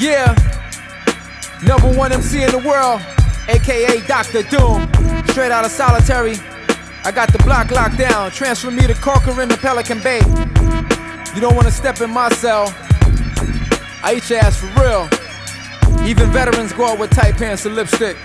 Yeah, #1 MC in the world, aka Dr. Doom. Straight out of solitary, I got the block locked down. Transfer me to Corcoran to Pelican Bay. You don't wanna step in my cell, I eat your ass for real. Even veterans go out with tight pants and lipstick.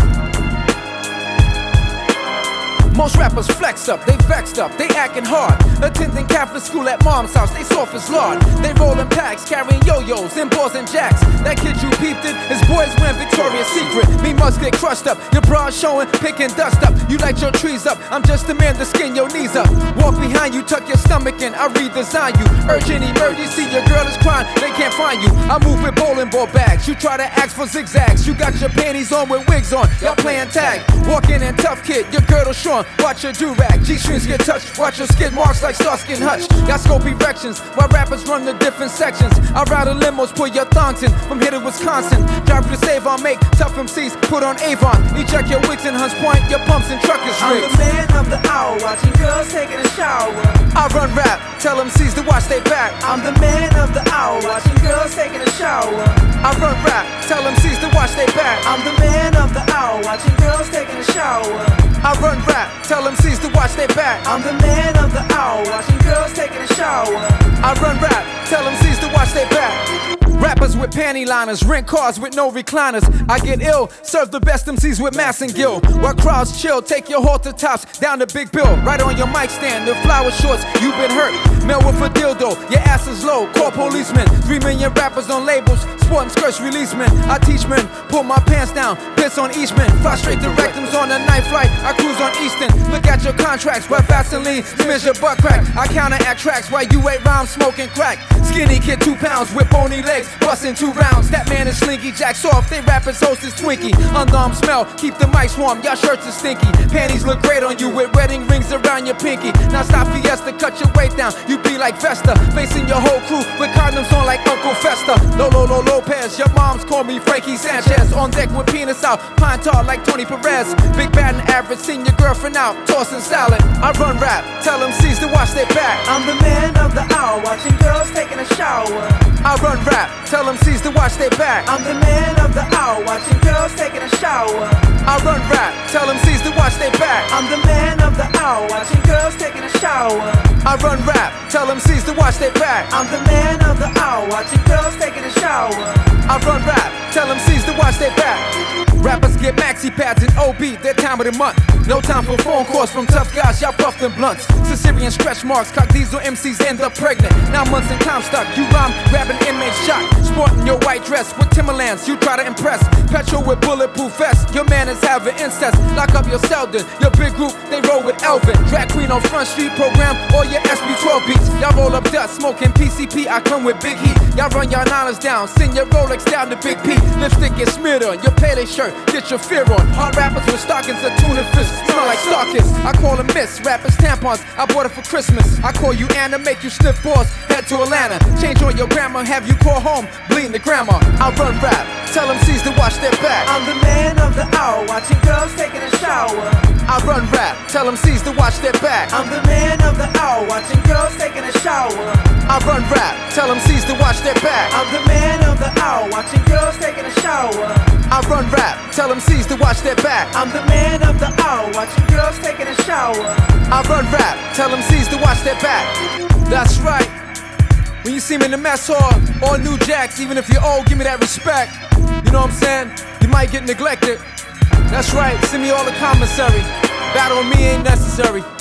Most rappers flex up, they vexed up, they acting hard. Attending Catholic school at mom's house, they soft as lard. They rollin' packs, carrying yo-yos and balls and jacks. That kid you peeped it, his boys wearing Victoria's Secret. Me must get crushed up, your bra showing, picking dust up. You light your trees up, I'm just a man to skin your knees up. Walk behind you, tuck your stomach in, I redesign you. Urgent emergency, your girl is crying, they can't find you. I move with bowling ball bags, you try to ask for zigzags. You got your panties on with wigs on, y'all playing tag. Walking in tough kid, your girdle shorn. Watch your do-rag, G-strings get touched. Watch your skid marks like Starsky and Hutch. Got scope erections, while rappers run the different sections. I ride a limos, pull your thongs in, from here to Wisconsin. Drive to save on, make tough MCs, put on Avon. Eject your wigs in Hunts Point, your pumps and truckers rigs. I'm the man of the hour, watching girls taking a shower. I run rap, tell MCs to watch they back. I'm the man of the hour, watching girls taking a shower. I run rap, tell MCs to watch they back. I'm the man of the hour, watching girls taking a shower. I run rap, tell MCs to watch their back. I'm the man of the hour, watching girls taking a shower. I run rap, tell MCs to watch their back. Rappers with panty liners, rent cars with no recliners. I get ill, serve the best MCs with mass and gill. While crowds chill, take your halter tops down to Big Bill. Right on your mic stand, the flower shorts, you been hurt. Mail with a dildo, your ass is low, call policemen. 3 million rappers on labels, sporting skirts release men. I teach men, pull my pants down, piss on Eastman. Fly straight to rectums on a night flight, I cruise on Easton. Look at your contracts, where Vaseline smears your butt crack. I counteract tracks while you ate rhymes smoking crack. Skinny kid 2 pounds with bony legs, busting 2 rounds. That man is slinky, Jack soft, they rappers host is Twinkie. Underarm smell, keep the mics warm, y'all shirts are stinky. Panties look great on you with wedding rings around your pinky. Now stop Fiesta, cut your weight down, you be like Vesta. Facing your whole crew with condoms on like Uncle Festa. Lolo Lopez, your moms call me Frankie Sanchez. On deck with penis out, pine tar like Tony Perez. Big bad and average, seen your girlfriend out, tossing salad. I run rap, tell MCs to watch their back. I'm the man of the hour, watching girls taking a shower. I run rap, tell MCs to watch their back. I'm the man of the hour, watching girls taking a shower. I run rap, tell MCs to watch their back. I'm the man of the hour, watching girls taking a shower. I run rap, tell MCs to watch their back. I'm the man of the hour, watching girls taking a shower. I run rap, tell MCs to watch their back. Rappers get maxi pads and OB, their time of the month. No time for phone calls from tough guys, y'all puff them blunts. Sicilian stretch marks, cock diesel MCs end up pregnant. 9 months in Comstock, you rhyme, grabbing inmate shot. Sporting your white dress with Timberlands, you try to impress. Petrol with bulletproof vest, your man is having incest. Lock up your Selden, your big group, they roll with Elvin. Drag queen on Front Street program, or your SB12 beats. Y'all roll up dust, smoking PCP, I come with big heat. Y'all run your $9 down, send your Rolex down to Big P. Lipstick get smeared on, your payday shirt, get your fear on. Hard rappers with stockings, a tuna fish, smell like Starkist. I call them miss, rappers tampons, I bought it for Christmas. I call you Anna, make you sniff balls, head to Atlanta. Change on your grandma, have you call home, bleeding the grandma. I run rap, tell MCs to watch their back. I'm the man of the hour, watching girls taking a shower. I run rap, tell MCs to watch their back. I'm the man of the hour, watching girls taking a shower. I run rap, tell MCs to watch their back. I'm the man of the hour, watching girls taking a shower. I run rap, tell MCs to watch their back. I'm the man of the hour, watching girls taking a shower. I run rap, tell MCs to watch their back. That's right. When you see me in the mess hall, all new jacks, even if you're old, give me that respect. You know what I'm saying? You might get neglected. That's right, send me all the commissary. Battle with me ain't necessary.